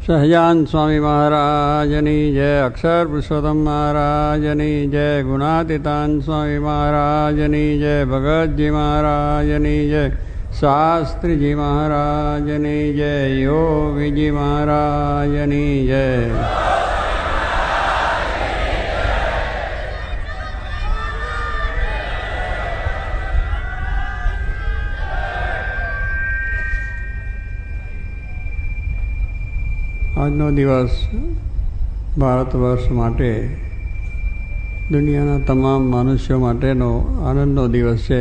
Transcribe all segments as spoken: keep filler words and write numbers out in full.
સહજાન સ્વામી મહારાજની જય, અક્ષર પુરુષોત્તમ મહારાજની જય, ગુણાતીતાન સ્વામી મહારાજની જય, ભગતજી મહારાજની જય, શાસ્ત્રીજી મહારાજની જય, યોગીજી મહારાજની જય. આજનો દિવસ ભારત વર્ષ માટે, દુનિયાના તમામ મનુષ્યો માટેનો આનંદનો દિવસ છે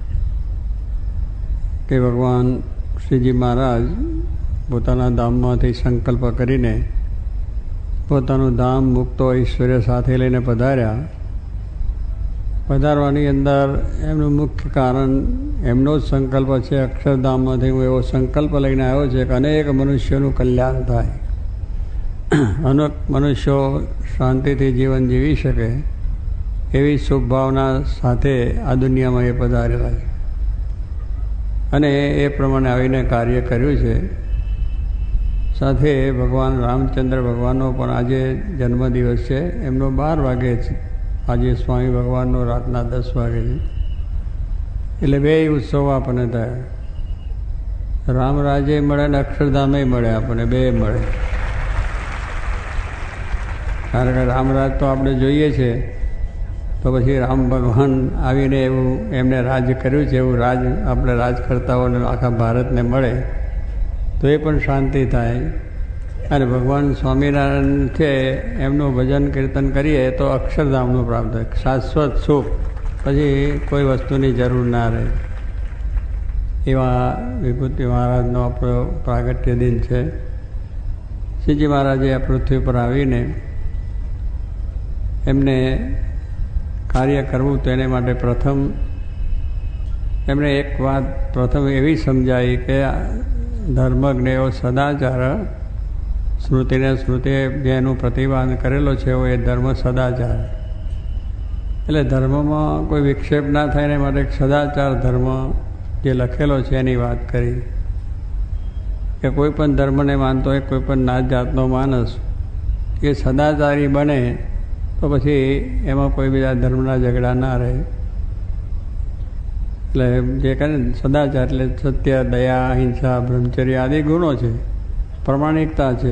કે ભગવાન શ્રીજી મહારાજ પોતાના ધામમાંથી સંકલ્પ કરીને પોતાનું ધામ મુક્તો ઐશ્વર્ય સાથે લઈને પધાર્યા. પધારવાની અંદર એમનું મુખ્ય કારણ એમનો જ સંકલ્પ છે. અક્ષરધામમાંથી હું એવો સંકલ્પ લઈને આવ્યો છે કે અનેક મનુષ્યોનું કલ્યાણ થાય, અનેક મનુષ્યો શાંતિથી જીવન જીવી શકે એવી શુભ ભાવના સાથે આ દુનિયામાં એ પધારેલા છે અને એ પ્રમાણે આવીને કાર્ય કર્યું છે. સાથે ભગવાન રામચંદ્ર ભગવાનનો પણ આજે જન્મદિવસ છે. એમનો બાર વાગે છે આજે, સ્વામી ભગવાનનો રાતના દસ વાગે છે. એટલે બે ઉત્સવ આપણને થયા. રામ રાજ્ય મળે ને અક્ષરધામે મળે, આપણને બે મળે. કારણ કે રામરાજ તો આપણે જોઈએ છે, તો પછી રામ ભગવાન આવીને એવું એમને રાજ કર્યું છે, એવું રાજ આપણે રાજ કરતા હોય આખા ભારતને મળે તો એ પણ શાંતિ થાય. અને ભગવાન સ્વામિનારાયણ છે એમનું ભજન કીર્તન કરીએ તો અક્ષરધામનું પ્રાપ્ત થાય, શાશ્વત સુખ, પછી કોઈ વસ્તુની જરૂર ના રહે. એવા વિભૂતિ મહારાજનો આપણો પ્રાગટ્ય દિન છે. શ્રીજી મહારાજે આ પૃથ્વી પર આવીને એમને કાર્ય કરવું તો એને માટે પ્રથમ એમણે એક વાત પ્રથમ એવી સમજાવી કે ધર્મજ્ઞેયો સદાચાર, સ્મૃતિને સ્મૃતિ જેનું પ્રતિપાદન કરેલો છે એવો એ ધર્મ સદાચાર. એટલે ધર્મમાં કોઈ વિક્ષેપ ના થાય એને માટે સદાચાર ધર્મ જે લખેલો છે એની વાત કરી કે કોઈ પણ ધર્મને માનતો હોય, કોઈ પણ નાત જાતનો માણસ એ સદાચારી બને તો પછી એમાં કોઈ બીજા ધર્મના ઝઘડા ના રહે. એટલે જે કહે ને સદાચાર એટલે સત્ય, દયા, અહિંસા, બ્રહ્મચર્ય આદિ ગુણો છે, પ્રમાણિકતા છે.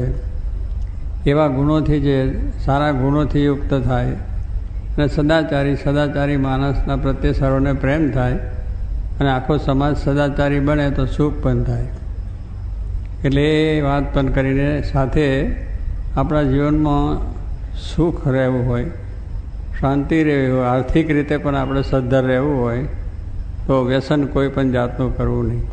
એવા ગુણોથી જે સારા ગુણોથી યુક્ત થાય અને સદાચારી સદાચારી માણસના પ્રત્યે સર્વને પ્રેમ થાય અને આખો સમાજ સદાચારી બને તો સુખ પણ થાય. એટલે એ વાત પણ કરીને સાથે આપણા જીવનમાં સુખ રહેવું હોય, શાંતિ રહેવી હોય, આર્થિક રીતે પણ આપણે સદ્ધર રહેવું હોય તો વ્યસન કોઈ પણ જાતનું કરવું નહીં.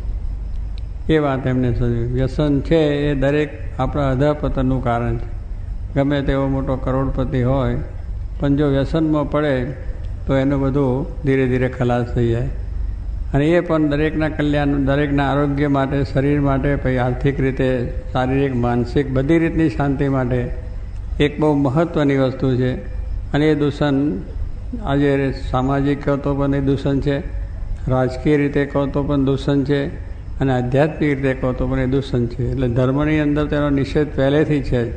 એ વાત એમને સમજ્યું. વ્યસન છે એ દરેક આપણા અધઃપતનનું કારણ છે. ગમે તેવો મોટો કરોડપતિ હોય પણ જો વ્યસનમાં પડે તો એનું બધું ધીરે ધીરે ખલાસ થઈ જાય. અને એ પણ દરેકના કલ્યાણ, દરેકના આરોગ્ય માટે, શરીર માટે, પછી આર્થિક રીતે, શારીરિક, માનસિક બધી રીતની શાંતિ માટે એક બહુ મહત્ત્વની વસ્તુ છે. અને એ દૂષણ આજે સામાજિક કહો તો પણ એ દૂષણ છે, રાજકીય રીતે કહો તો પણ દૂષણ છે, અને આધ્યાત્મિક રીતે કહો તો પણ એ દૂષણ છે. એટલે ધર્મની અંદર તેનો નિષેધ પહેલેથી છે જ,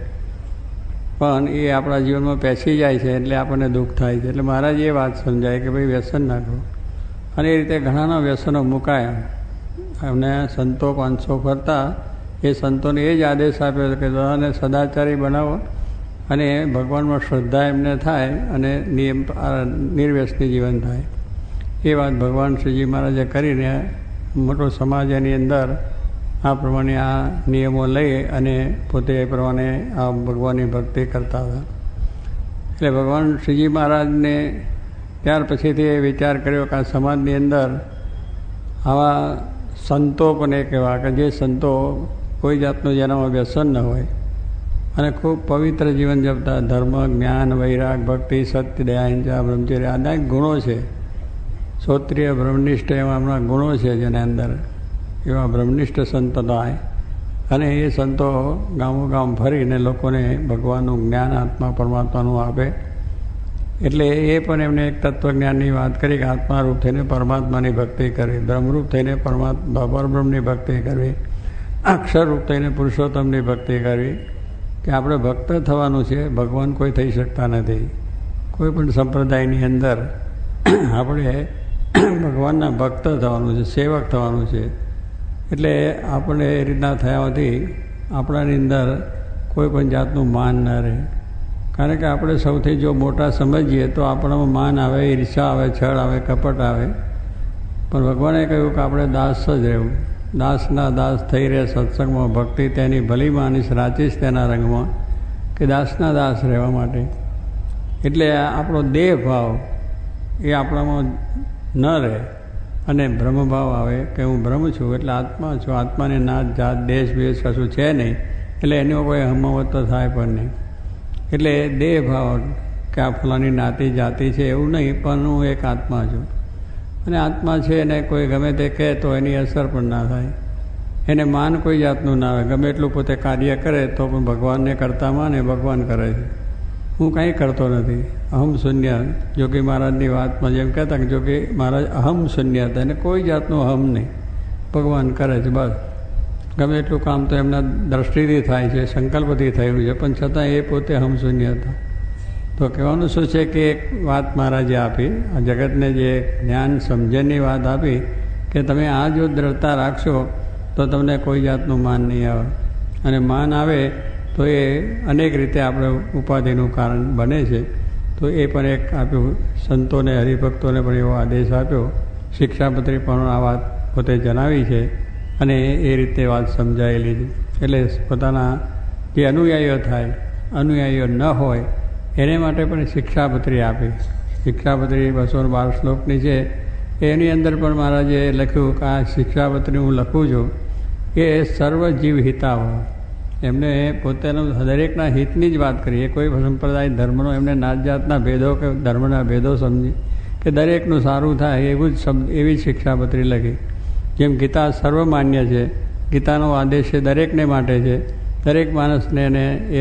પણ એ આપણા જીવનમાં પેસી જાય છે એટલે આપણને દુઃખ થાય છે. એટલે મહારાજ એ વાત સમજાય કે ભાઈ વ્યસન ના કરો. અને એ રીતે ઘણાના વ્યસનો મુકાયા. અને સંતો પાંચસો ફરતા એ સંતોને એ જ આદેશ આપ્યો કે બધાને સદાચારી બનાવો અને ભગવાનમાં શ્રદ્ધા એમને થાય અને નિયમ નિર્વ્યસની જીવન થાય. એ વાત ભગવાન શ્રીજી મહારાજે કરીને મોટો સમાજ એની અંદર આ પ્રમાણે આ નિયમો લઈ અને પોતે એ પ્રમાણે આ ભગવાનની ભક્તિ કરતા હતા. એટલે ભગવાન શ્રીજી મહારાજને ત્યાર પછીથી એ વિચાર કર્યો કે આ સમાજની અંદર આવા સંતો પણ એક એવા કે જે સંતો કોઈ જાતનું જેનામાં વ્યસન ન હોય અને ખૂબ પવિત્ર જીવન જીવતા, ધર્મ, જ્ઞાન, વૈરાગ, ભક્તિ, સત્ય, દયા, અહિંસા, બ્રહ્મચર્ય આદા ગુણો છે. શ્રોત્રિય બ્રહ્મનિષ્ઠ એવા હમણાં ગુણો છે જેના અંદર એવા બ્રહ્મનિષ્ઠ સંતો થાય. અને એ સંતો ગામો ગામ ફરીને લોકોને ભગવાનનું જ્ઞાન, આત્મા પરમાત્માનું આપે. એટલે એ પણ એમને એક તત્વજ્ઞાનની વાત કરી કે આત્મારૂપ થઈને પરમાત્માની ભક્તિ કરવી, બ્રહ્મરૂપ થઈને પરમાત્મા પરબ્રહ્મની ભક્તિ કરવી, અક્ષરરૂપ થઈને પુરુષોત્તમની ભક્તિ કરવી. કે આપણે ભક્ત થવાનું છે, ભગવાન કોઈ થઈ શકતા નથી. કોઈ પણ સંપ્રદાયની અંદર આપણે ભગવાનના ભક્ત થવાનું છે, સેવક થવાનું છે. એટલે આપણે એ રીતના થયાથી આપણાની અંદર કોઈ પણ જાતનું માન ન રહે. કારણ કે આપણે સૌથી જો મોટા સમજીએ તો આપણામાં માન આવે, ઈર્ષા આવે, છળ આવે, કપટ આવે. પણ ભગવાને કહ્યું કે આપણે દાસ જ રહેવું. દાસના દાસ થઈ રહે સત્સંગમાં, ભક્તિ તેની ભલી માનીશ રાચીશ તેના રંગમાં, કે દાસના દાસ રહેવા માટે. એટલે આપણો દેહ ભાવ એ આપણામાં ન રહે અને બ્રહ્મભાવ આવે કે હું બ્રહ્મ છું, એટલે આત્મા છું. આત્માને નાત જાત દેશ વેશ કશું છે નહીં, એટલે એનો કોઈ હમાવત તો થાય પણ નહીં. એટલે દેહ ભાવ કે આ ફલાની નાતી જાતિ છે એવું નહીં, પણ હું એક આત્મા છું. અને આત્મા છે એને કોઈ ગમે તે કહે તો એની અસર પણ ના થાય. એને માન કોઈ જાતનું ના આવે. ગમે એટલું પોતે કાર્ય કરે તો પણ ભગવાનને કરતા માને, ભગવાન કરે છે. હું કંઈ કરતો નથી, અહમ શૂન્ય. જોગી મહારાજની વાતમાં જેમ કહેતા કે જોગી મહારાજ અહમ શૂન્ય હતા, એને કોઈ જાતનું અહમ નહીં, ભગવાન કરે છે બસ. ગમે એટલું કામ તો એમના દ્રષ્ટિથી થાય છે, સંકલ્પથી થયેલું છે, પણ છતાં એ પોતે અહમ શૂન્ય હતા. તો કહેવાનું શું છે કે એક વાત મહારાજે આપી, આ જગતને જે જ્ઞાન સમજણની વાત આપી કે તમે આ જો દ્રઢતા રાખશો તો તમને કોઈ જાતનું માન નહીં આવે. અને માન આવે તો એ અનેક રીતે આપણે ઉપાધિનું કારણ બને છે. તો એ પણ એક આપ્યું, સંતોને હરિભક્તોને પણ એવો આદેશ આપ્યો. શિક્ષાપત્રી પણ આ વાત પોતે જણાવી છે અને એ રીતે વાત સમજાયેલી છે. એટલે પોતાના જે અનુયાયીઓ થાય, અનુયાયીઓ ન હોય એને માટે પણ શિક્ષાપત્રી આપી. શિક્ષાપત્રી બસો બાર શ્લોકની છે. એની અંદર પણ મહારાજે લખ્યું કે આ શિક્ષાપત્રી હું લખું છું એ સર્વ જીવ હિતાવ. એમને પોતાનું દરેકના હિતની જ વાત કરી. એ કોઈ સંપ્રદાય ધર્મનો એમને નાત જાતના ભેદો કે ધર્મના ભેદો સમજી કે દરેકનું સારું થાય એવું જ શબ્દ, એવી જ શિક્ષાપત્રી લખી. જેમ ગીતા સર્વમાન્ય છે, ગીતાનો આદેશ છે દરેકને માટે છે, દરેક માણસને એને એ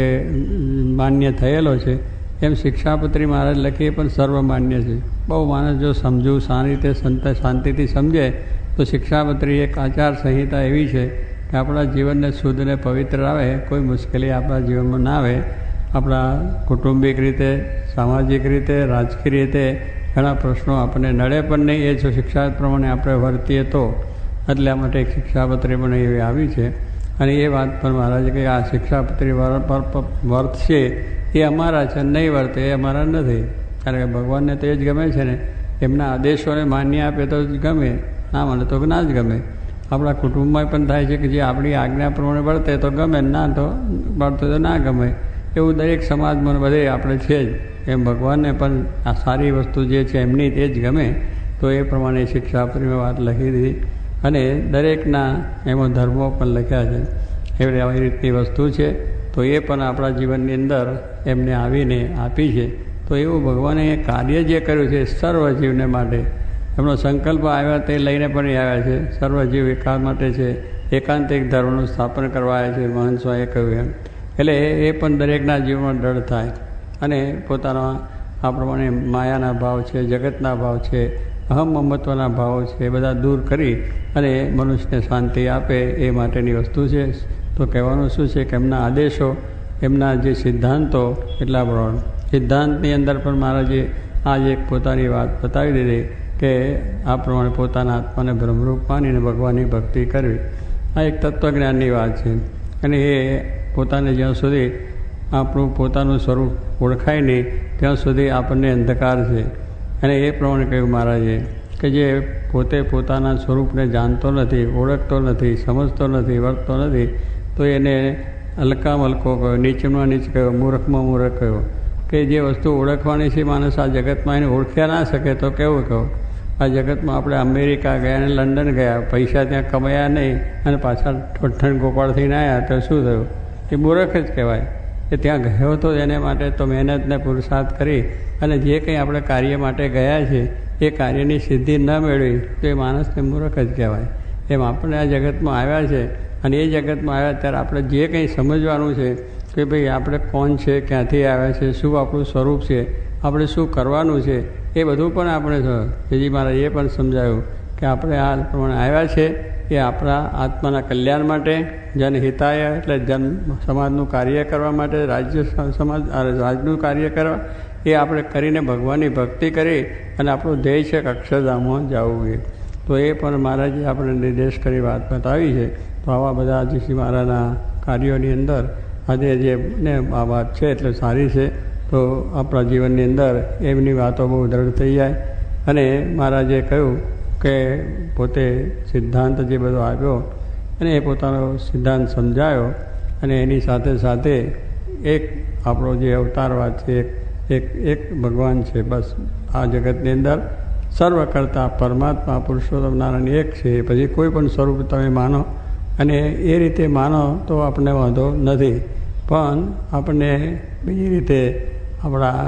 માન્ય થયેલો છે, એમ શિક્ષાપત્રી મહારાજ લખી પણ સર્વમાન્ય છે. બહુ માણસ જો સમજવું, સારી રીતે સંત શાંતિથી સમજે તો શિક્ષાપત્રી એક આચાર સંહિતા એવી છે કે આપણા જીવનને શુદ્ધ અને પવિત્ર આવે, કોઈ મુશ્કેલી આપણા જીવનમાં ના આવે. આપણા કુટુંબિક રીતે, સામાજિક રીતે, રાજકીય રીતે ઘણા પ્રશ્નો આપણને નડે પણ નહીં. એ જો શિક્ષા પ્રમાણે આપણે વર્તીએ તો. એટલા માટે એક શિક્ષાપત્રી પણ એવી આવી છે. અને એ વાત પણ મહારાજે કે આ શિક્ષાપત્રી વર્ત છે એ અમારા છે, નહીં વર્તે એ અમારા નથી. કારણ કે ભગવાનને તો એ જ ગમે છે ને, એમના આદેશોને માન્ય આપે તો જ ગમે, ના માને તો ના જ ગમે. આપણા કુટુંબમાં પણ થાય છે કે જે આપણી આજ્ઞા પ્રમાણે વર્તે તો ગમે, ના તો વર્તે તો ના ગમે. એવું દરેક સમાજમાં બધે આપણે છે જ. એમ ભગવાનને પણ આ સારી વસ્તુ જે છે એમની તે જ ગમે. તો એ પ્રમાણે શિક્ષાપત્રીમાં વાત લખી દીધી. અને દરેકના એમાં ધર્મો પણ લખ્યા છે. એવી આવી રીતની વસ્તુ છે. તો એ પણ આપણા જીવનની અંદર એમને આવીને આપી છે. તો એવું ભગવાને કાર્ય જે કર્યું છે સર્વજીવને માટે, એમનો સંકલ્પ આવ્યા તે લઈને પણ એ આવ્યા છે. સર્વજીવ એકાંત માટે છે, એકાંતિક ધર્મનું સ્થાપન કરવા આવ્યા છે, મહંત સ્વામીએ કહ્યું એમ. એટલે એ પણ દરેકના જીવનમાં દ્રઢ થાય અને પોતાના આ પ્રમાણે માયાના ભાવ છે, જગતના ભાવ છે, અહમ મમત્વના ભાવો છે, એ બધા દૂર કરી અને મનુષ્યને શાંતિ આપે એ માટેની વસ્તુ છે. તો કહેવાનું શું છે કે એમના આદેશો, એમના જે સિદ્ધાંતો એટલા પ્રમાણે સિદ્ધાંતની અંદર પણ મહારાજે આજ એક પોતાની વાત બતાવી દીધી કે આ પ્રમાણે પોતાના આત્માને બ્રહ્મરૂપ માનીને ભગવાનની ભક્તિ કરવી. આ એક તત્વજ્ઞાનની વાત છે. અને એ પોતાને જ્યાં સુધી આપણું પોતાનું સ્વરૂપ ઓળખાય નહીં ત્યાં સુધી આપણને અંધકાર છે. અને એ પ્રમાણે કહ્યું મહારાજે કે જે પોતે પોતાના સ્વરૂપને જાણતો નથી, ઓળખતો નથી, સમજતો નથી, વર્તતો નથી, તો એને હલકામાં હલકો કહ્યો, નીચમાં નીચ કહ્યો, મૂર્ખમાં મૂર્ખ કહ્યો. કે જે વસ્તુ ઓળખવાની છે માણસ આ જગતમાં એને ઓળખ્યા ના શકે તો કેવું કહો. આ જગતમાં આપણે અમેરિકા ગયા અને લંડન ગયા, પૈસા ત્યાં કમાયા નહીં અને પાછા ઠઠણ ગોપાળ થઈને આવ્યા તો શું થયું? એ મૂર્ખ જ કહેવાય. કે ત્યાં ગયો તો એને માટે તો મહેનતને પુરુષાર્થ કરી અને જે કંઈ આપણે કાર્ય માટે ગયા છે એ કાર્યની સિદ્ધિ ન મેળવી તો એ માણસને મૂર્ખ જ કહેવાય. એમ આપણે આ જગતમાં આવ્યા છે અને એ જગતમાં આવ્યા ત્યારે આપણે જે કંઈ સમજવાનું છે કે ભાઈ આપણે કોણ છે, ક્યાંથી આવ્યા છે, શું આપણું સ્વરૂપ છે, આપણે શું કરવાનું છે, એ બધું પણ આપણે શ્રીજી મહારાજે એ પણ સમજાવ્યું કે આપણે આ પ્રમાણે આવ્યા છે એ આપણા આત્માના કલ્યાણ માટે, જનહિતાય એટલે જન સમાજનું કાર્ય કરવા માટે, રાજ્ય સમાજ રાજનું કાર્ય કરવા, એ આપણે કરીને ભગવાનની ભક્તિ કરી અને આપણું ધ્યેય છે કે અક્ષરધામમાં જવું એ. તો એ પણ મહારાજે આપણે નિર્દેશ કરી વાત બતાવી છે. તો આવા બધા શ્રી મહારાજના કાર્યોની અંદર આજે જે ને આ વાત છે એટલે સારી છે. તો આપણા જીવનની અંદર એમની વાતો બહુ દ્રઢ થઈ જાય. અને મહારાજે કહ્યું કે પોતે સિદ્ધાંત જે બધો આપ્યો અને એ પોતાનો સિદ્ધાંત સમજાયો, અને એની સાથે સાથે એક આપણો જે અવતારવાદ છે, એક એક ભગવાન છે, બસ આ જગતની અંદર સર્વ કરતા પરમાત્મા પુરુષોત્તમ નારાયણ એક છે. પછી કોઈ પણ સ્વરૂપ તમે માનો અને એ રીતે માનો તો આપણને વાંધો નથી, પણ આપણને બીજી રીતે આપણા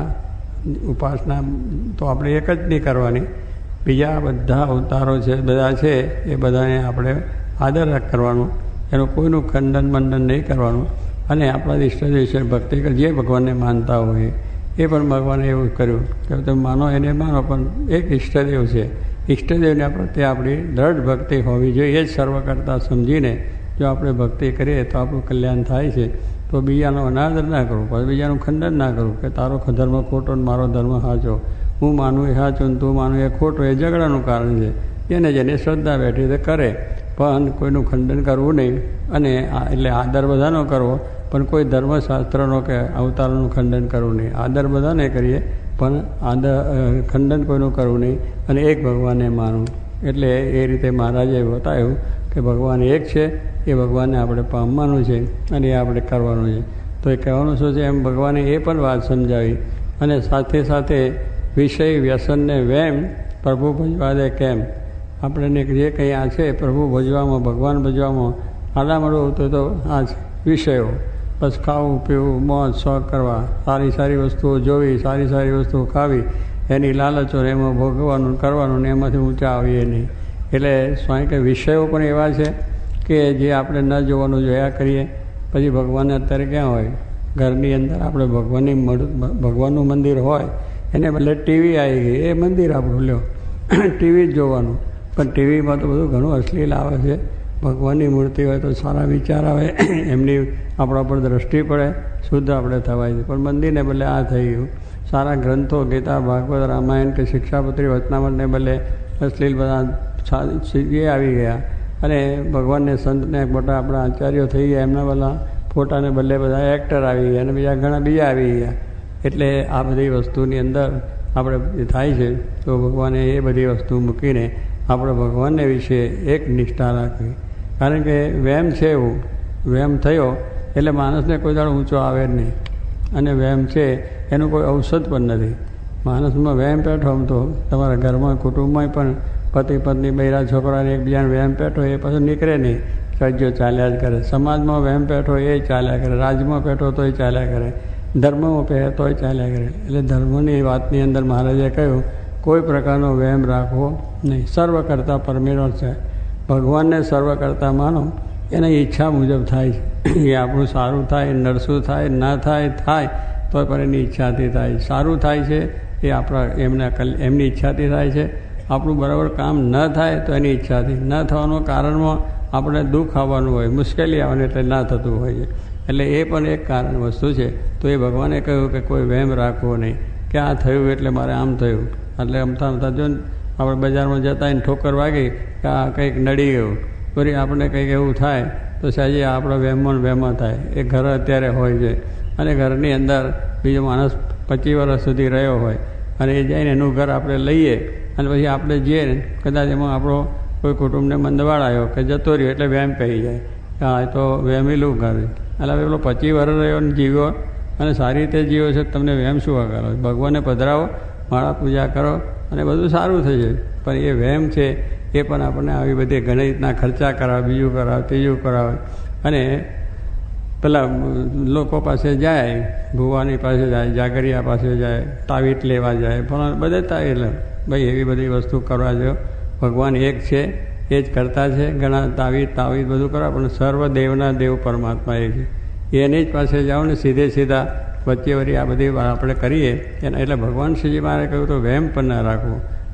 ઉપાસના તો આપણે એક જ નહીં કરવાની. બીજા બધા અવતારો છે બધા છે એ બધાને આપણે આદર કરવાનું, એનું કોઈનું ખંડન મંડન નહીં કરવાનું. અને આપણા ઈષ્ટદેવ છે ભક્તિ જે ભગવાનને માનતા હોય એ પણ ભગવાને એવું કર્યું કે તમે માનો એને માનો, પણ એક ઈષ્ટદેવ છે, ઈષ્ટદેવને પ્રત્યે આપણી દ્રઢ ભક્તિ હોવી જોઈએ. એ જ સર્વ કરતાં સમજીને જો આપણે ભક્તિ કરીએ તો આપણું કલ્યાણ થાય છે. તો બીજાનો અનાદર ના કરવું, પછી બીજાનું ખંડન ના કરવું કે તારો ધર્મ ખોટો ને મારો ધર્મ સાચો, હું માનું એ સાચું ને તું માનું એ ખોટું, એ ઝઘડાનું કારણ છે. એને જેને શ્રદ્ધા બેઠી તે કરે, પણ કોઈનું ખંડન કરવું નહીં. અને એટલે આદર બધાનો કરવો, પણ કોઈ ધર્મશાસ્ત્રનો કે અવતારોનું ખંડન કરવું નહીં. આદર બધાને કરીએ પણ આદર ખંડન કોઈનું કરવું નહીં, અને એક ભગવાનને માનવું. એટલે એ રીતે મહારાજે બતાવ્યું કે ભગવાન એક છે, એ ભગવાનને આપણે પામવાનું છે અને એ આપણે કરવાનું છે. તો એ કહેવાનું શું છે, એમ ભગવાને એ પણ વાત સમજાવી. અને સાથે સાથે વિષય વ્યસનને વેમ પ્રભુ ભજવા દે કેમ. આપણને જે કંઈ આ છે પ્રભુ ભજવામાં, ભગવાન ભજવામાં આડામડું આવતું તો આ છે વિષયો. બસ ખાવું પીવું, મોજ શોખ કરવા, સારી સારી વસ્તુઓ જોવી, સારી સારી વસ્તુઓ ખાવી, એની લાલચો એમાં ભોગવવાનું કરવાનું ને એમાંથી ઊંચા આવીએ નહીં. એટલે સ્વાય કે વિષયો પણ એવા છે કે જે આપણે ન જોવાનું જોયા કરીએ. પછી ભગવાન અત્યારે ક્યાં હોય, ઘરની અંદર આપણે ભગવાનની ભગવાનનું મંદિર હોય એને બદલે ટીવી આવી ગઈ, એ મંદિર આપણું લ્યો, ટીવી જ જોવાનું. પણ ટીવીમાં તો બધું ઘણું અશ્લીલ આવે છે. ભગવાનની મૂર્તિ હોય તો સારા વિચાર આવે, એમની આપણા પર દ્રષ્ટિ પડે, શુદ્ધ આપણે થવાય છે. પણ મંદિરને બદલે આ થઈ ગયું. સારા ગ્રંથો ગીતા, ભાગવત, રામાયણ કે શિક્ષાપત્રી, વચનામૃતને બદલે અશ્લીલ બધા એ આવી ગયા. અને ભગવાનને સંતને મોટા આપણા આચાર્યો થઈ ગયા, એમના બધા ફોટાને બદલે બધા એક્ટર આવી ગયા અને બીજા ઘણા બીજા આવી ગયા. એટલે આ બધી વસ્તુની અંદર આપણે થાય છે. તો ભગવાને એ બધી વસ્તુ મૂકીને આપણે ભગવાનને વિશે એક નિષ્ઠા રાખવી. કારણ કે વહેમ છે એવું, વહેમ થયો એટલે માણસને કોઈ દાડો ઊંચો આવે જ નહીં. અને વહેમ છે એનું કોઈ ઔષધ પણ નથી. માણસમાં વહેમ પેઠો આમ તો તમારા ઘરમાં કુટુંબમાં પણ પતિ પત્ની બૈરા છોકરાને એકબીજાને વહેમ પેઠો એ પાછું નીકળે નહીં, રાજ્યો ચાલ્યા જ કરે. સમાજમાં વહેમ પેઠો એ ચાલ્યા કરે, રાજ્યમાં પેઠો તોય ચાલ્યા કરે, ધર્મમાં પહે તોય ચાલ્યા કરે. એટલે ધર્મની વાતની અંદર મહારાજે કહ્યું કોઈ પ્રકારનો વહેમ રાખવો નહીં. સર્વ કરતાં પરમેશ્વર છે, ભગવાનને સર્વ કરતાં માનો, એની ઈચ્છા મુજબ થાય છે. એ આપણું સારું થાય, નરસું થાય, ના થાય થાય તો પણ એની ઈચ્છાથી થાય. સારું થાય છે એ આપણા એમના એમની ઈચ્છાથી થાય છે. આપણું બરાબર કામ ન થાય તો એની ઈચ્છાથી. ન થવાનું કારણમાં આપણે દુઃખ આવવાનું હોય, મુશ્કેલી આવવાની, એટલે ના થતું હોય છે. એટલે એ પણ એક કારણ વસ્તુ છે. તો એ ભગવાને કહ્યું કે કોઈ વહેમ રાખવો નહીં કે આ થયું એટલે મારે આમ થયું. એટલે અમથા અમથા જો ને આપણે બજારમાં જતા એને ઠોકર વાગી કે આ કંઈક નડી ગયું, ફરી આપણે કંઈક એવું થાય તો સાહેબ આપણો વહેમો ને વહેમો થાય. એ ઘર અત્યારે હોય છે, અને ઘરની અંદર બીજો માણસ પચીસ વર્ષ સુધી રહ્યો હોય અને એ જઈને એનું ઘર આપણે લઈએ અને પછી આપણે જઈએ ને કદાચ એમાં આપણો કોઈ કુટુંબને મંદવાડ આવ્યો કે જતો રહ્યો એટલે વહેમ કહી જાય કે હા એ તો વહેમેલું ઘર. એટલે હવે પેલો પચીસ વર્ષ રહ્યો ને જીવ્યો અને સારી રીતે જીવ્યો છે, તમને વહેમ શું કરો? ભગવાનને પધરાવો, માળા પૂજા કરો અને બધું સારું થઈ જાય. પણ એ વહેમ છે એ પણ આપણને આવી બધી ઘણી રીતના ખર્ચા કરાવે, બીજું કરાવે, ત્રીજું કરાવે. અને પેલા લોકો પાસે જાય, ભુવાની પાસે જાય, જાગરિયા પાસે જાય, તાવીત લેવા જાય, પણ બધે તાવીત લે. ભાઈ એવી બધી વસ્તુ કરવા જો ભગવાન એક છે, એ જ કરતા છે. ઘણા તાવીત તાવીત બધું કરવા, પણ સર્વ દેવના દેવ પરમાત્મા એક છે. એની જ પાસે જાઓ ને સીધે સીધા વચ્ચે વળી આ બધી આપણે કરીએ. એટલે ભગવાન શ્રીજી મારે કહ્યું તો વહેમ પણ ના રાખવું.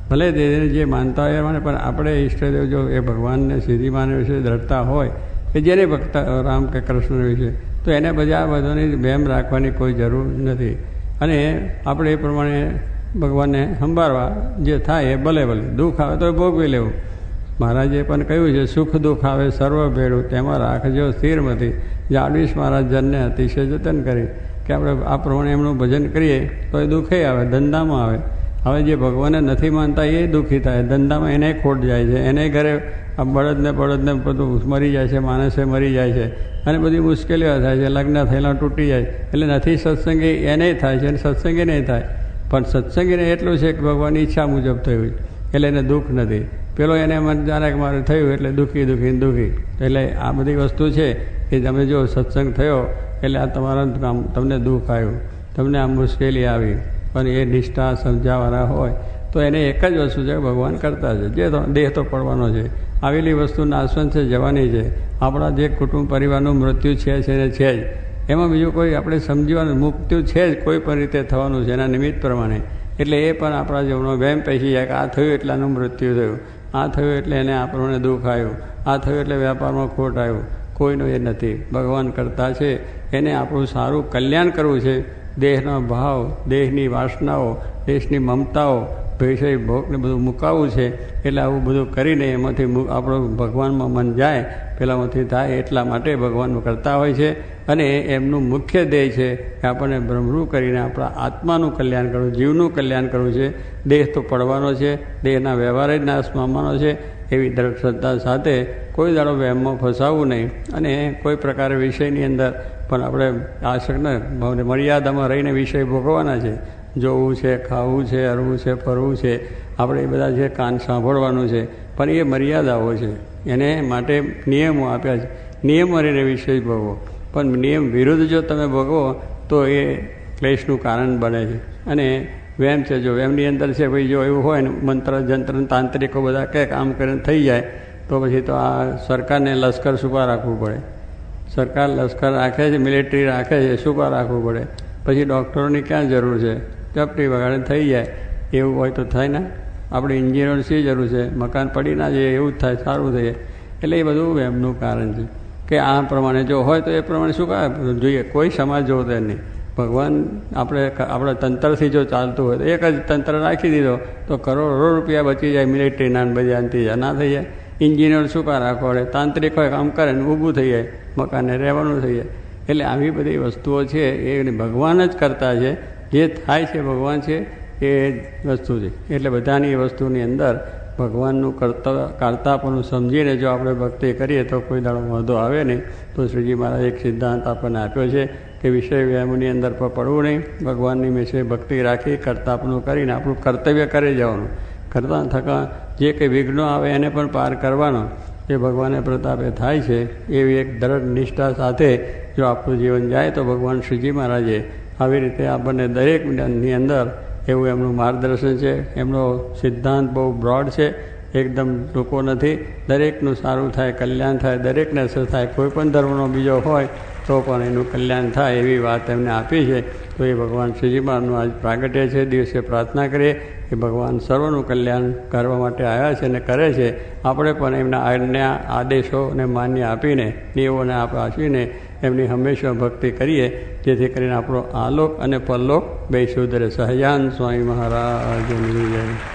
ભલે દેહને જે માનતા હોય માને, પણ આપણે ઈષ્ટદેવ જો એ ભગવાનને સીધીમાને વિશે દ્રઢતા હોય કે જેને ભક્ત રામ કે કૃષ્ણ વિશે, તો એને બધા બધાની વહેમ રાખવાની કોઈ જરૂર નથી. અને આપણે એ પ્રમાણે ભગવાનને સંભાળવા જે થાય એ ભલે ભલે, દુઃખ આવે તો ભોગવી લેવું. મહારાજે પણ કહ્યું છે, સુખ દુઃખ આવે સર્વ ભેળું, તેમાં રાખજો સ્થિરમતી. જાળવીશ મારા જનને અતિશય જતન કરી. કે આપણે આ પ્રમાણે એમનું ભજન કરીએ તો એ દુઃખે આવે, ધંધામાં આવે. હવે જે ભગવાનને નથી માનતા એ દુઃખી થાય, ધંધામાં એને ખોટ જાય છે, એને ઘરે આ બળદને બળદને બધું મરી જાય છે, માણસે મરી જાય છે, અને બધી મુશ્કેલીઓ થાય છે, લગ્ન થયેલા તૂટી જાય. એટલે નથી સત્સંગી એને થાય છે અને સત્સંગી નહીં થાય. પણ સત્સંગીને એટલું છે કે ભગવાનની ઈચ્છા મુજબ થયું એટલે એને દુઃખ નથી. પેલો એને મન જાણે કે મારે થયું એટલે દુઃખી દુઃખી દુઃખી. એટલે આ બધી વસ્તુ છે કે તમે જો સત્સંગ થયો એટલે આ તમારા કામ તમને દુઃખ આવ્યું, તમને આ મુશ્કેલી આવી, પણ એ નિષ્ઠા સમજાવવાના હોય તો એને એક જ વસ્તુ છે, ભગવાન કરતા છે. જે તો દેહ તો પડવાનો છે, આવેલી વસ્તુ નાશવંત છે, જવાની છે. આપણા જે કુટુંબ પરિવારનું મૃત્યુ છે છે ને છે જ, એમાં બીજું કોઈ આપણે સમજવાનું મૃત્યુ છે જ, કોઈ પણ રીતે થવાનું છે એના નિમિત્ત પ્રમાણે. એટલે એ પણ આપણા જીવનનો વહેમ પેસી જાય કે આ થયું એટલાનું મૃત્યુ થયું, આ થયું એટલે એને આ પ્રમાણે દુઃખ આવ્યું, આ થયું એટલે વેપારમાં ખોટ આવ્યું. કોઈનું એ નથી, ભગવાન કરતા છે. એને આપણું સારું કલ્યાણ કરવું છે. દેહનો ભાવ, દેહની વાસનાઓ, દેશની મમતાઓ, વિષય ભોગને બધું મુકાવવું છે. એટલે આવું બધું કરીને એમાંથી આપણું ભગવાનમાં મન જાય, પેલામાંથી થાય એટલા માટે ભગવાનનું કરતા હોય છે. અને એમનું મુખ્ય ધ્યેય છે કે આપણને બ્રહ્મરૂ કરીને આપણા આત્માનું કલ્યાણ કરવું, જીવનું કલ્યાણ કરવું છે. દેહ તો પડવાનો છે, દેહના વ્યવહાર જ નાશ પામવાનો છે. એવી દ્રઢ શ્રદ્ધા સાથે કોઈ દાડો વહેમમાં ફસાવવું નહીં. અને કોઈ પ્રકારે વિષયની અંદર પણ આપણે આશકને મર્યાદામાં રહીને વિષય ભોગવવાના છે. જોવું છે, ખાવું છે, હરવું છે, ફરવું છે, આપણે એ બધા જે કાન સાંભળવાનું છે, પણ એ મર્યાદાઓ છે. એને માટે નિયમો આપ્યા છે. નિયમ રહીને વિષય ભોગવો, પણ નિયમ વિરુદ્ધ જો તમે ભોગવો તો એ ક્લેશનું કારણ બને છે. અને વેમ છે, જો વેમની અંદર છે ભાઈ, જો એવું હોય ને મંત્ર જંત્ર તાંત્રિકો બધા કે કામ કરીને થઈ જાય તો પછી તો આ સરકારને લશ્કર સુપા રાખવું પડે. સરકાર લશ્કર રાખે છે, મિલિટરી રાખે છે, સુપા રાખવું પડે. પછી ડૉક્ટરોની ક્યાં જરૂર છે? ચપટી વગાડે થઈ જાય. એવું હોય તો થાય ને. આપણે એન્જિનિયરની શી જરૂર છે? મકાન પડી ના જાય એવું જ થાય, સારું થઈ જાય. એટલે એ બધું વેમનું કારણ છે કે આ પ્રમાણે જો હોય તો એ પ્રમાણે શું કામ જોઈએ? કોઈ સમાજ જોતો નહીં. ભગવાન આપણે આપણા તંત્રથી જો ચાલતું હોય તો એક જ તંત્ર રાખી દીધો તો કરોડો રૂપિયા બચી જાય, મિલિટરીના બધા અંતિ ના થઈ જાય. એન્જિનિયર શું કા રાખો પડે? તાંત્રિક હોય કામ કરે ને ઊભું થઈ જાય, મકાનને રહેવાનું થઈ જાય. એટલે આવી બધી વસ્તુઓ છે એ ભગવાન જ કરતા છે. જે થાય છે ભગવાન છે એ વસ્તુ છે. એટલે બધાની એ વસ્તુની અંદર ભગવાનનું કરતા કરતાપણું સમજીને જો આપણે ભક્તિ કરીએ તો કોઈ દાડો વાંધો આવે નહીં. તો શ્રીજી મહારાજ એક સિદ્ધાંત આપણને આપ્યો છે કે વિષય વ્યામની અંદર પર પડવું નહીં, ભગવાનની વિશે ભક્તિ રાખી કરતાપણું કરીને આપણું કર્તવ્ય કરી જવાનું. કરતા થતાં જે કંઈ વિઘ્નો આવે એને પણ પાર કરવાનો એ ભગવાને પ્રતાપે થાય છે. એવી એક દૃઢ નિષ્ઠા સાથે જો આપણું જીવન જાય તો ભગવાન શ્રીજી મહારાજે આવી રીતે આપણને દરેકની અંદર એવું એમનું માર્ગદર્શન છે. એમનો સિદ્ધાંત બહુ બ્રોડ છે, એકદમ ટૂંકો નથી. દરેકનું સારું થાય, કલ્યાણ થાય, દરેકને અસર થાય. કોઈ પણ ધર્મનો બીજો હોય તો પણ એનું કલ્યાણ થાય એવી વાત એમને આપી છે. તો એ ભગવાન શ્રીજી મહારાજનું આજ પ્રાગટ્ય છે. દિવસે પ્રાર્થના કરીએ કે ભગવાન સર્વનું કલ્યાણ કરવા માટે આવ્યા છે અને કરે છે. આપણે પણ એમના આજ્ઞા આદેશોને માન્ય આપીને, નિયમોને આપીને એમની હંમેશા ભક્તિ કરીએ, જેથી કરીને આપણો આલોક અને પરલોક બે સુધરે. સહજાન સ્વામી મહારાજની જય.